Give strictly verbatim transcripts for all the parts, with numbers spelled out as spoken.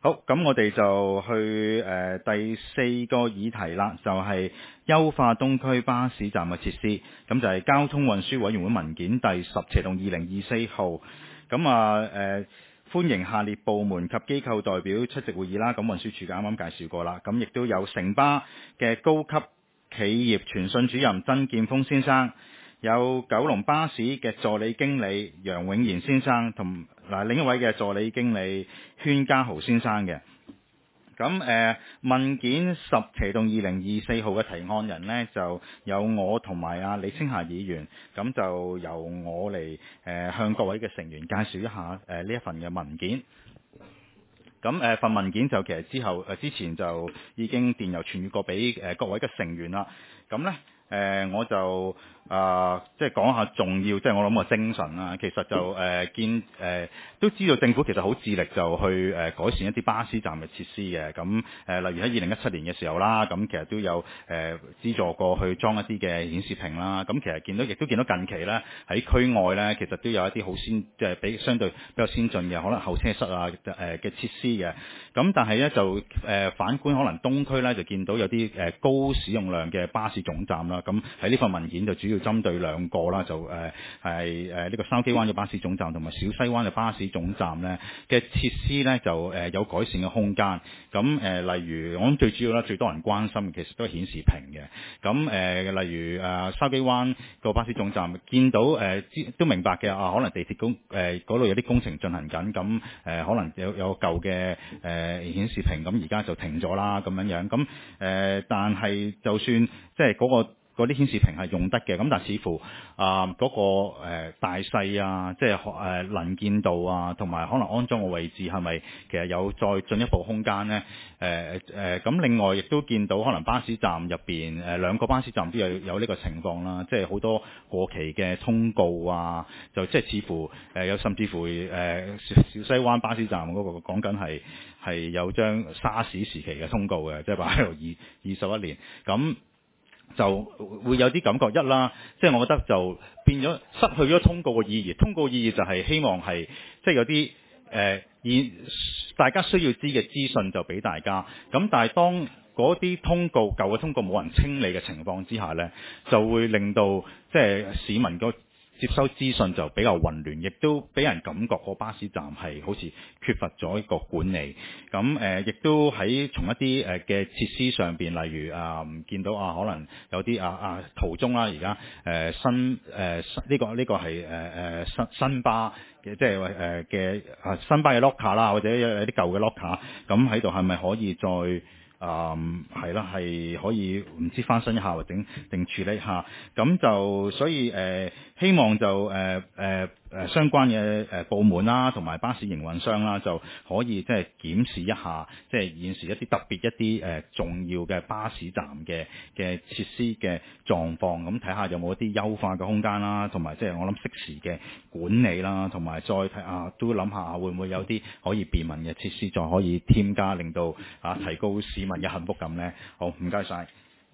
好，咁我哋就去誒、呃、第四個議題啦，就係、是、優化東區巴士站嘅設施。咁就係交通運輸委員會文件第十斜洞二零二四號。咁啊誒歡迎下列部門及機構代表出席會議啦。咁運輸署啱啱介紹過啦。咁亦都有城巴嘅高級企業傳訊主任曾建峰先生，有九龍巴士嘅助理經理楊永賢先生，同嗱另一位嘅助理經理禤家豪先生嘅。咁誒、呃、文件十斜洞二零二四號嘅提案人呢，就有我同埋阿李青霞議員，咁就由我嚟誒、呃、向各位嘅成員介紹一下誒呢、呃、一份嘅文件。咁誒份文件就其實之後誒、呃、之前就已經電郵傳閱過俾誒、呃、各位嘅成員啦。咁呢，誒、呃、我就啊即係講下重要，即係我諗個精神啦。其實就誒、呃、見誒、呃、都知道政府其實好致力就去誒、呃、改善一啲巴士站嘅設施嘅。咁誒、呃、例如喺二零一七年嘅時候啦，咁其實都有誒、呃、資助過去裝一啲嘅顯示屏啦。咁其實見到亦都見到近期咧喺區外咧，其實都有一啲好先即係比相對比較先進嘅可能候車室啊誒嘅設施嘅。咁但係咧就誒、呃、反觀可能東區咧就見到有啲誒、呃、高使用量嘅巴士總站啦。咁喺呢份文件就主要針對兩個啦，就誒係誒呢個筲箕灣嘅巴士總站同埋小西灣嘅巴士總站咧嘅設施咧就誒、呃、有改善嘅空間。咁誒、呃、例如我諗最主要啦，最多人關心其實都係顯示屏嘅。咁誒、呃、例如誒筲箕灣個巴士總站見到誒、呃、都明白嘅啊，可能地鐵工誒嗰度有啲工程進行緊，咁誒、呃、可能有有舊嘅誒顯示屏，咁而家就停咗啦咁樣樣。咁誒、呃、但係就算即係嗰個嗰啲顯示屏係用得嘅，咁但係似乎啊嗰、呃那個、呃、大細啊，即係誒能見度啊，同埋可能安裝嘅位置係咪其實有再進一步空間呢？誒誒咁另外亦都見到可能巴士站入邊誒兩個巴士站都有有呢個情況啦，即係好多過期嘅通告啊，就即係似乎誒、呃、有甚至乎誒、呃、小西灣巴士站嗰、那個講緊係係有張沙士時期嘅通告嘅，即係話喺度二二十一年咁。就會有啲感覺一啦，即係我覺得就變咗失去咗通告嘅意義。通告意義就係希望係即係有啲誒以大家需要知嘅資訊就俾大家。咁但係當嗰啲通告舊嘅通告冇人清理嘅情況之下呢，就會令到即係市民個接收資訊就比較混亂，亦都俾人感覺個巴士站係好似缺乏咗一個管理。咁誒，亦都喺從一啲誒嘅設施上邊，例如啊、呃，見到啊，可能有啲啊啊途中啦，而家誒新誒呢、呃這個呢、這個係誒誒新新巴嘅，即係誒嘅啊新巴嘅 locker 啦，或者有有啲舊嘅 locker，咁喺度係咪可以再？啊，係啦、嗯，係可以唔知翻新一下或者定處理一下，咁就所以誒、呃、希望就誒誒誒相關嘅誒部門啦，同埋巴士營運商啦，就可以即係檢視一下，即係現時一啲特別一啲誒、呃、重要嘅巴士站嘅嘅設施嘅狀況，咁睇下有冇一啲優化嘅空間啦，同埋即係我諗適時嘅管理啦，同埋再睇下都諗下會唔會有啲可以便民嘅設施再可以添加，令到啊提高市民嘅幸福感呢。好，唔該晒。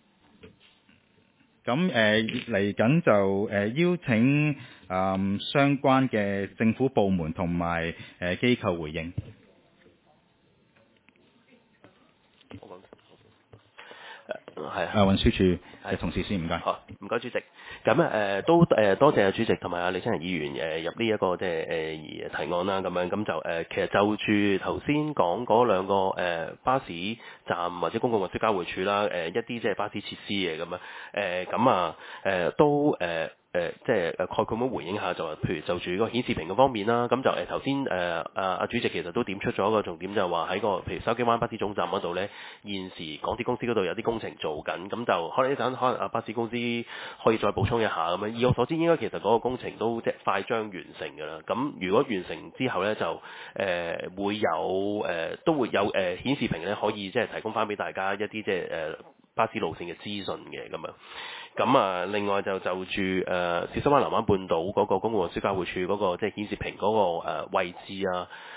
咁誒嚟緊就誒、呃、邀請啊、呃、相關嘅政府部門同埋誒機構回應。 係啊， 運輸署嘅同事先，唔該。 好，唔該主席。咁誒都誒多謝主席同埋阿李青仁議員誒入呢一個即係誒提案啦。咁樣咁就誒其實就住頭先講嗰兩個誒巴士站或者公共運輸交匯處啦，誒一啲即係巴士設施嘅咁樣誒咁啊誒都誒。誒即係誒概括咁回應下，就話譬如就住嗰個顯示屏嘅方面啦，咁就誒頭先誒阿阿主席其實都點出咗一個重點，就係話喺個譬如筲箕灣巴士總站嗰度咧，現時港鐵公司嗰度有啲工程做緊，咁就可能一陣可能阿巴士公司可以再補充一下咁樣。以我所知，應該其實嗰個工程都即係快將完成㗎啦。咁如果完成之後咧，就誒、呃、會有誒、呃、都會有誒、呃、顯示屏咧，可以即係提供翻俾大家一啲即係誒巴士路線嘅資訊嘅咁樣。咁啊，另外就就住誒小西灣藍灣半島嗰個公共運輸交匯處嗰個即係顯示屏嗰個誒位置啊，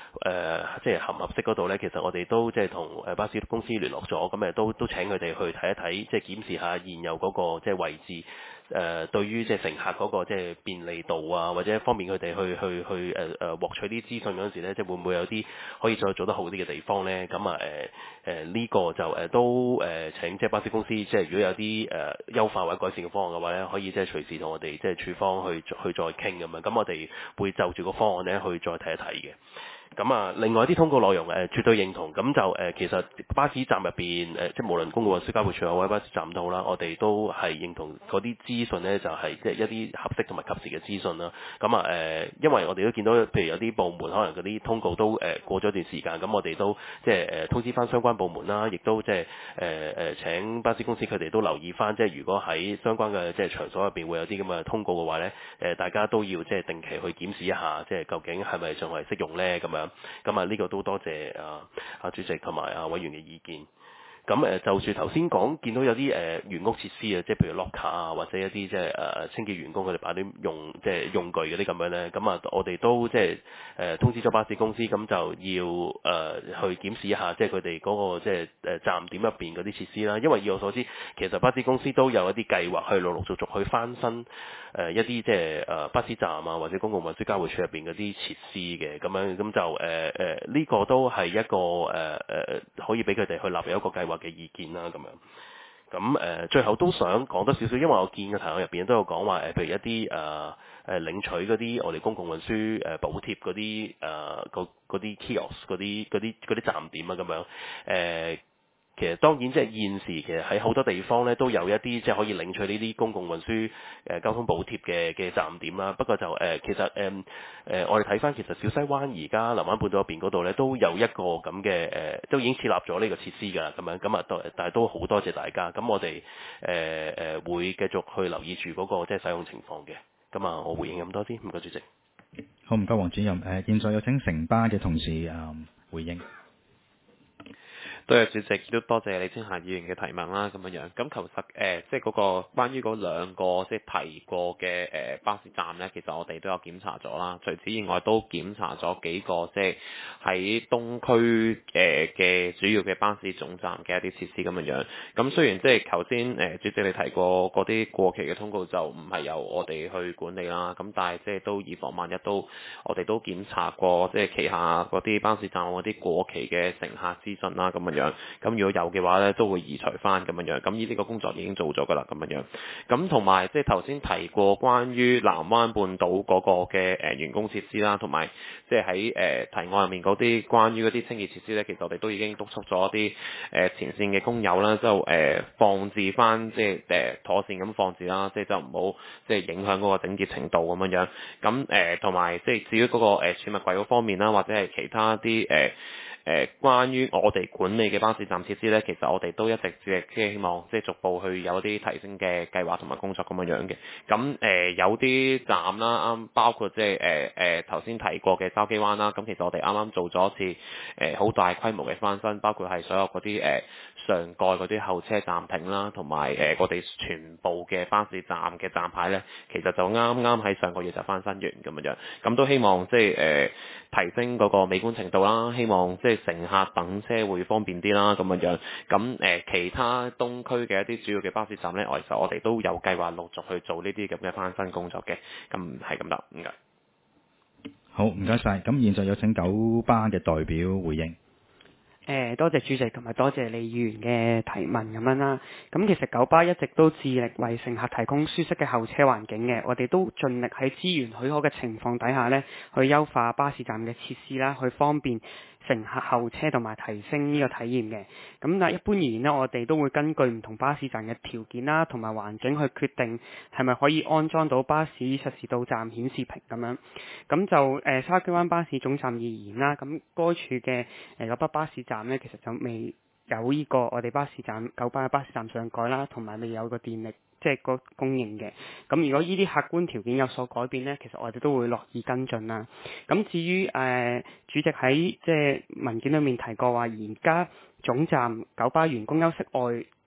誒即係合唔合適嗰度咧，其實我哋都即係同誒巴士公司聯絡咗，咁誒都都請佢哋去睇一睇，即係檢視下現有嗰個即係位置。誒、呃、對於即係乘客嗰個即係便利度啊，或者方便佢哋去去去誒誒獲取啲資訊嗰陣時咧，即係會唔會有啲可以再做得好啲嘅地方咧？咁啊誒誒呢個就誒、呃、都誒、呃、請即係巴士公司，即係如果有啲誒、呃、優化或者改善嘅方案嘅話咧，可以即係隨時同我哋即係處方去去再傾咁樣。咁我哋會就住個方案咧去再睇一睇嘅。咁啊，另外啲通告內容誒、呃、絕對認同，咁就誒、呃、其實巴士站入邊誒，即係無論公共運輸交匯處或者巴士站都好啦，我哋都係認同嗰啲資訊咧，就係即係一啲合適同埋及時嘅資訊啦。咁啊誒，因為我哋都見到，譬如有啲部門可能嗰啲通告都誒、呃、過咗一段時間，咁我哋都即係誒通知翻相關部門啦，亦都即係誒誒請巴士公司佢哋都留意翻，即係如果喺相關嘅即係場所入邊會有啲咁嘅通告嘅話咧，誒、呃、大家都要即係定期去檢視一下，即係究竟係咪仲係適用咧咁樣。咁啊，呢個都多謝啊啊主席同埋啊委員嘅意見。咁誒就住頭先講，見到有啲誒原屋設施啊，即係譬如 locker 啊，或者一啲即係誒清潔員工佢哋擺啲用即係用具嗰啲咁樣咧，咁啊我哋都即係誒通知咗巴士公司，咁就要誒、呃、去檢視一下，即係佢哋嗰個即係誒站點入邊嗰啲設施啦。因為以我所知，其實巴士公司都有一啲計劃去陸陸續續去翻新誒一啲即係誒巴士站啊，或者公共運輸交匯處入邊嗰啲設施嘅，咁樣咁就誒誒呢個都係一個誒誒、呃、可以俾佢哋去納入一個計劃嘅意見啦，咁樣。咁誒、呃、最後都想講多少少，因為我見嘅題目入邊都有講話誒，譬如一啲誒誒領取嗰啲我哋公共運輸誒補貼嗰啲誒嗰啲 kiosk 嗰啲嗰啲嗰啲站點啊咁樣誒。呃其實當然即係現時其實喺好多地方咧都有一啲即係可以領取呢啲公共運輸誒交通補貼嘅嘅站點啦。不過就誒、呃、其實誒誒、呃、我哋睇翻其實小西灣而家南灣半島入邊嗰度咧都有一個咁嘅誒，都已經設立咗呢個設施㗎啦。咁樣咁啊都但係都好多謝大家。咁我哋誒誒會繼續去留意住嗰個即係使用情況嘅。咁啊，我回應咁多先，唔該主席。 好，唔該黃主任。誒、呃，現在有請城巴嘅同事誒、呃、回應。 多謝主席，亦都多謝李青霞議員嘅提問啦，咁樣樣。咁其實誒，即係嗰個關於嗰兩個即係提過嘅誒、呃、巴士站咧，其實我哋都有檢查咗啦。除此以外，都檢查咗幾個即係喺東區誒嘅主要嘅巴士總站嘅一啲設施咁樣樣。咁雖然即係頭先誒主席你提過嗰啲過期嘅通告就唔係由我哋去管理啦，咁但係即係都以防萬一都，我哋都檢查過即係旗下嗰啲巴士站嗰啲過期嘅乘客資訊啦，咁樣樣。咁如果有嘅話咧，都會移除翻咁樣樣。咁呢啲個工作已經做咗噶啦，咁樣樣。咁同埋即係頭先提過關於南灣半島嗰個嘅誒員工設施啦，同埋即係喺誒提案入面嗰啲關於嗰啲清潔設施咧，其實我哋都已經督促咗一啲誒前線嘅工友啦，就誒放置翻即係誒妥善咁放置啦，即係就唔好即係影響嗰個整潔程度咁樣樣。咁誒同埋即係至於嗰個誒儲物櫃嗰方面啦，或者係其他啲誒。誒、呃，關於我哋管理嘅巴士站設施咧，其實我哋都一直即係希望即係逐步去有啲提升嘅計劃同埋工作咁樣樣嘅。咁誒、呃、有啲站啦，啱包括即係誒誒頭先提過嘅筲箕灣啦。咁其實我哋啱啱做咗一次誒好、呃、大規模嘅翻新，包括係所有嗰啲誒上蓋嗰啲候車暫停啦，同埋誒我哋全部嘅巴士站嘅站牌咧，其實就啱啱喺上個月就翻新完咁樣樣。咁都希望即係誒、呃、提升嗰個美觀程度啦，希望即係乘客等車會方便啲啦，咁樣樣。咁誒、呃、其他東區嘅一啲主要嘅巴士站咧，我其實我哋都有計劃陸續去做呢啲咁嘅翻新工作嘅。咁係咁得，唔該。 好，唔該晒。咁現在有請九巴嘅代表回應。 誒多謝主席同埋多謝李議員嘅提問咁樣啦。咁其實九巴一直都致力為乘客提供舒適嘅候車環境嘅，我哋都盡力喺資源許可嘅情況底下呢，去優化巴士站嘅設施啦，去方便乘客候車同埋提升呢個體驗嘅。咁但係一般而言呢，我哋都會根據唔同巴士站嘅條件啦，同埋環境去決定係咪可以安裝到巴士實時到站顯示屏咁樣。咁就誒、呃、筲箕灣巴士總站而言啦，咁該處嘅誒九巴巴士站呢，其實就未有呢個我哋巴士站九巴嘅巴士站上蓋啦，同埋未有個電力即係個供應嘅。咁如果呢啲客觀條件有所改變呢，其實我哋都會樂意跟進啦。咁至於誒、呃、主席喺即係文件裏面提過話，而家總站九巴員工休息外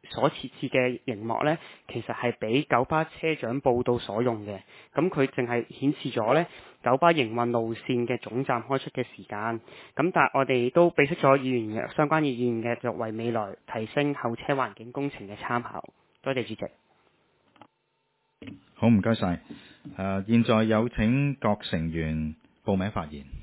所設置嘅熒幕呢，其實係俾九巴車長報到所用嘅。咁佢淨係顯示咗呢九巴營運路線嘅總站開出嘅時間。咁但係我哋都俾識咗議員嘅相關嘅議員嘅，作為未來提升候車環境工程嘅參考。多謝主席。 好，唔該晒。誒，現在有請各成員報名發言。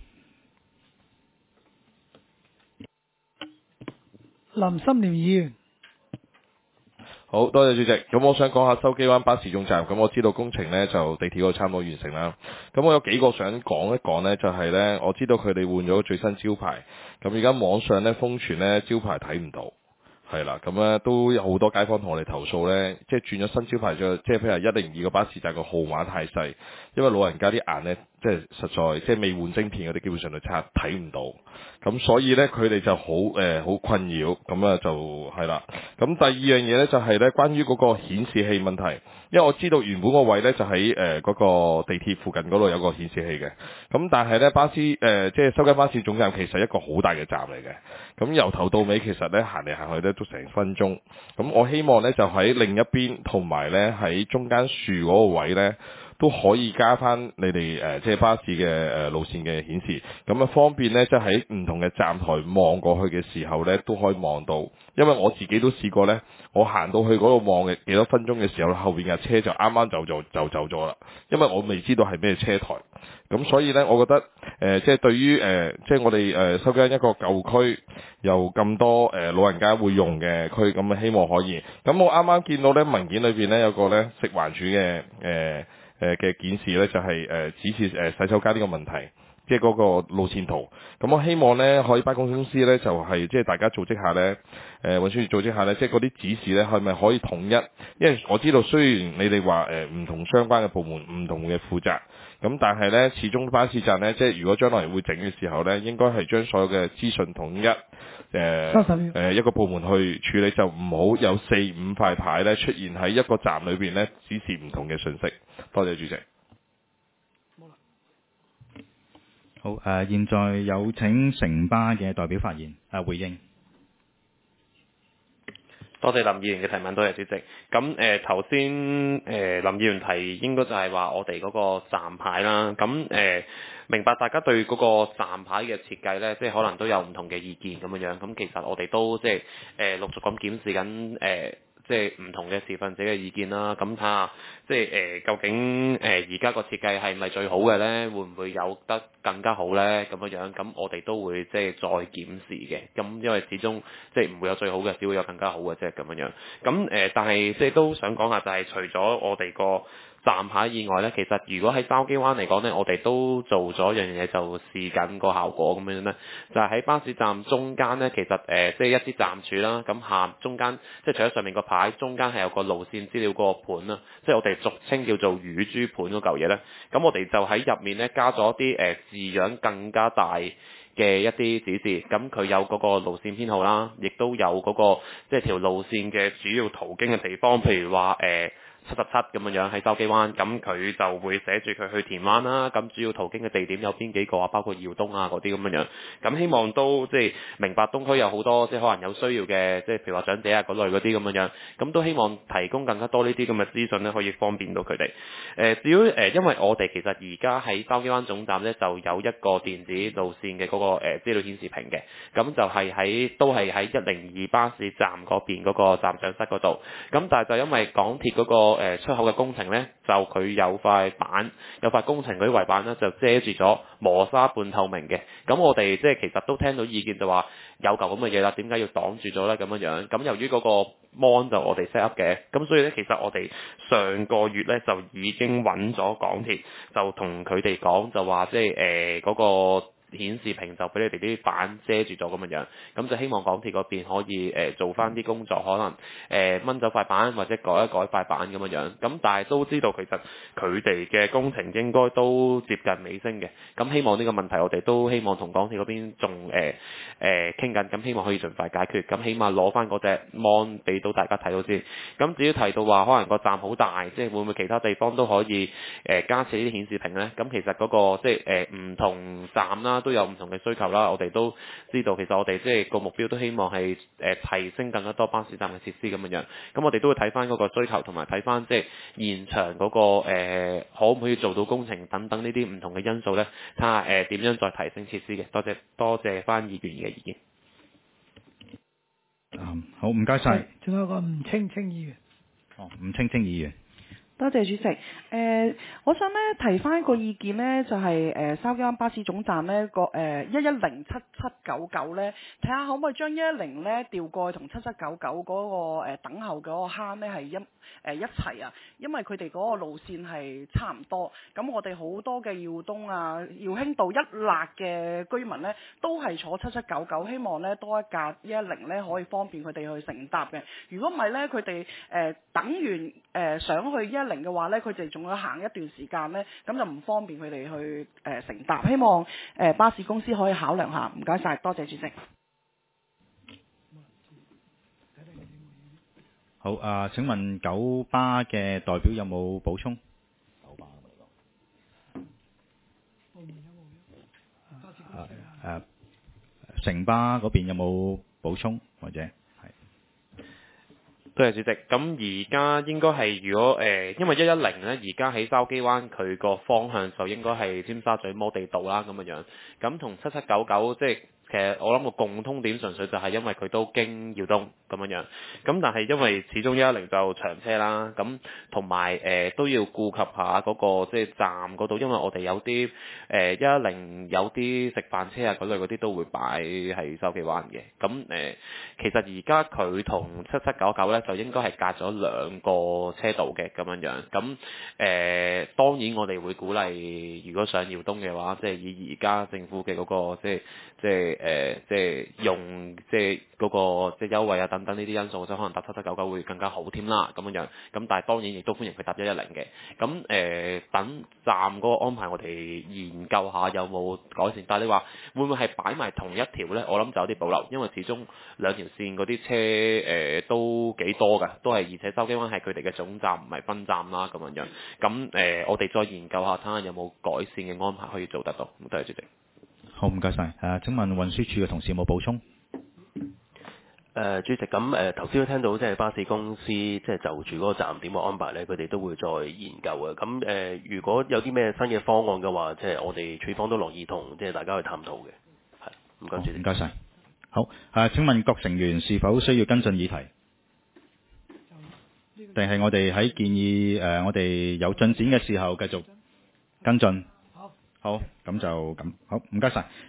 林心廉議員。 好多謝主席，咁我想講下筲箕灣巴士總站，咁我知道工程呢就地鐵嗰度差唔多完成啦，咁我有幾個想講一講呢，就係呢，我知道佢哋換咗最新招牌，咁而家網上呢瘋傳呢招牌睇唔到。係啦，咁咧都有好多街坊同我哋投訴呢，即係轉咗新招牌咗，即係譬如一零二個巴士站個號碼太細，因為老人家啲眼呢，即係實在即係未換晶片嗰啲，基本上都差睇唔到，咁所以呢，佢哋就好誒好困擾，咁啊就係啦。咁第二樣嘢呢，就係呢關於嗰個顯示器問題，因為我知道原本個位呢，就喺誒嗰個地鐵附近嗰度有個顯示器嘅，咁但係呢，巴士誒、呃、即係筲箕巴士總站其實一個好大嘅站嚟嘅，咁由頭到尾其實呢，行嚟行去呢，都成分鐘，咁我希望呢，就喺另一邊同埋呢，喺中間樹嗰個位呢，都可以加翻你哋誒、呃、即係巴士嘅誒、呃、路線嘅顯示，咁啊方便呢，即係喺唔同嘅站台望過去嘅時候呢，都可以望到。因為我自己都試過呢，我行到去嗰度望嘅幾多分鐘嘅時候，後邊嘅車就啱啱就就就走咗啦。因為我未知道係咩車台，咁所以呢，我覺得誒、呃、即係對於誒、呃、即係我哋誒收緊一個舊區，有咁多誒、呃、老人家會用嘅區，咁啊希望可以。咁我啱啱見到呢文件裏邊呢，有個呢食環署嘅誒。呃誒嘅檢視咧就係誒指示誒洗手間呢個問題，即係嗰個路線圖。咁我希望咧可以巴公司咧就係即係大家組織下咧，誒運輸署組織下咧，即係嗰啲指示咧係咪可以統一？因為我知道雖然你哋話誒唔同相關嘅部門唔同嘅負責，咁但係咧始終巴士站咧即係如果將來會整嘅時候咧，應該係將所有嘅資訊統一。誒誒、呃、一個部門去處理，就唔好有四五塊牌咧出現喺一個站裏邊咧，指示唔同嘅信息。多謝主席。 好，誒、呃，現在有請城巴嘅代表發言，誒、啊、回應。 多謝林議員嘅提問，多謝主席。咁誒頭先誒林議員提應該就係話我哋嗰個站牌啦。咁誒、呃、明白大家對嗰個站牌嘅設計呢，即係可能都有唔同嘅意見咁樣樣。咁其實我哋都即係誒、呃、陸續咁檢視緊誒。呃即係唔同嘅持份者嘅意見啦，咁睇下即係誒、呃、究竟誒而家個設計係咪最好嘅呢？會唔會有得更加好呢？咁樣樣，咁我哋都會即係再檢視嘅。咁因為始終即係唔會有最好嘅，只會有更加好嘅啫咁樣樣。咁誒、呃，但係即係都想講下，就係除咗我哋個站牌以外呢，其實如果喺筲箕灣嚟講呢，我哋都做咗一樣嘢，就試緊個效果咁樣呢，就係、是、喺巴士站中間呢，其實誒、呃、即係一啲站柱啦，咁下中間即係除咗上面個牌，中間係有個路線資料嗰個盤啦，即係我哋俗稱叫做乳豬盤嗰嚿嘢呢。咁我哋就喺入面呢，加咗啲誒字樣更加大嘅一啲指示，咁佢有嗰個路線編號啦，亦都有嗰、那個即係條路線嘅主要途經嘅地方，譬如話誒。呃七十七咁樣樣喺筲箕灣，咁佢就會寫住佢去田灣啦。咁主要途經嘅地點有邊幾個啊？包括耀東啊嗰啲咁樣樣。咁希望都即係明白東區有好多即係可能有需要嘅，即係譬如話長者啊嗰類嗰啲咁樣樣。咁都希望提供更加多呢啲咁嘅資訊咧，可以方便到佢哋。誒、呃，至於誒、呃，因為我哋其實而家喺筲箕灣總站咧，就有一個電子路線嘅嗰、那個誒、呃、資料顯示屏嘅。咁就係喺都係喺一零二巴士站嗰邊嗰個站長室嗰度。咁但係就因為港鐵嗰、那個誒出口嘅工程呢，就佢有塊板，有塊工程嗰啲圍板呢，就遮住咗磨砂半透明嘅。咁我哋即係其實都聽到意見就話有嚿咁嘅嘢啦，點解要擋住咗呢？咁樣樣。咁由於嗰個 mon 就我哋 set up 嘅，咁所以呢，其實我哋上個月呢，就已經揾咗港鐵，就同佢哋講就話即係誒嗰個顯示屏就俾你哋啲板遮住咗咁樣樣，咁就希望港鐵嗰邊可以誒、呃、做翻啲工作，可能誒掹、呃、走塊板或者改一改塊板咁樣樣。咁但係都知道其實佢哋嘅工程應該都接近尾聲嘅。咁希望呢個問題我哋都希望同港鐵嗰邊仲誒誒傾緊，咁、呃、希望可以盡快解決。咁起碼攞翻嗰隻 mon 俾到大家睇到先。咁至於提到話可能個站好大，即係會唔會其他地方都可以誒、呃、加設呢啲顯示屏呢？咁其實嗰、那個即係誒唔同站啦。 啦，都有唔同嘅需求啦。我哋都知道其實我哋即係個目標都希望係誒、呃、提升更加多巴士站嘅設施咁樣樣。咁我哋都會睇翻嗰個需求同埋睇翻即係現場嗰、嗰個、呃、可唔可以做到工程等等呢啲唔同嘅因素咧，睇下誒點樣再提升設施嘅。多謝多謝翻議員嘅意見。 嗯，好，唔該晒。 仲有個吳清清議員。 哦，吳清清議員。 多謝主席。誒、呃，我想咧提翻一個意見咧，就係誒筲箕灣巴士總站咧個誒一一零七七九九咧，睇下可唔可以將一一零咧調過去同七七九九嗰個、呃、等候嗰個坑咧係一誒、呃、一齊啊，因為佢哋嗰個路線係差唔多。咁我哋好多嘅耀東啊、耀興道一笪嘅居民咧，都係坐七七九九，希望咧多一架一一零咧可以方便佢哋去乘搭嘅。如果唔係咧，佢哋誒等完誒、呃、上去一一零嘅話咧，佢哋仲要行一段時間咧，咁就唔方便佢哋去誒、呃、乘搭。希望誒、呃、巴士公司可以考量下。唔該晒，多謝主席。 好啊、呃，請問九巴嘅代表有冇補充？九巴誒誒，城巴嗰邊有冇補充或者？ 多謝主席。咁而家應該係如果誒、呃，因為一一零咧，而家喺筲箕灣佢個方向就應該係尖沙咀摩地道啦咁樣樣。咁同七七九九即係其實我諗個共通點純粹就係因為佢都經耀東咁樣樣。咁但係因為始終一一零就長車啦，咁同埋誒都要顧及下嗰、那個即係站嗰度，因為我哋有啲誒一一零有啲食飯車啊嗰類嗰啲都會擺喺筲箕灣嘅。咁誒、呃、其實而家佢同七七九九咧就應該係隔咗兩個車道嘅咁樣樣。咁誒、呃、當然我哋會鼓勵，如果上耀東嘅話，即係以而家政府嘅嗰、那個即係即係誒、呃、即係用即係嗰、那個即係優惠啊等等呢啲因素，即係可能搭七七九九會更加好添啦咁樣樣。咁但係當然亦都歡迎佢搭一一零嘅。咁誒、呃、等站嗰個安排，我哋研究下有冇改善。但係你話會唔會係擺埋同一條呢？我諗就有啲保留，因為始終兩條線嗰啲車誒、呃、都幾多㗎，都係而且筲箕灣係佢哋嘅總站，唔係分站啦咁樣樣。咁誒、呃、我哋再研究下睇下有冇改善嘅安排可以做得到。多謝主席。 好，唔該晒。誒，請問運輸署嘅同事有冇補充？ 誒、呃、主席，咁誒頭先都聽到即係巴士公司即係就住嗰個站點嘅安排咧，佢哋都會再研究嘅。咁誒、呃、如果有啲咩新嘅方案嘅話，即係我哋署方都樂意同即係大家去探討嘅。係，唔該主席。 唔該晒。好，誒請問各成員是否需要跟進議題？定係我哋喺建議誒、呃、我哋有進展嘅時候繼續跟進？好，好，咁就咁好，唔該晒。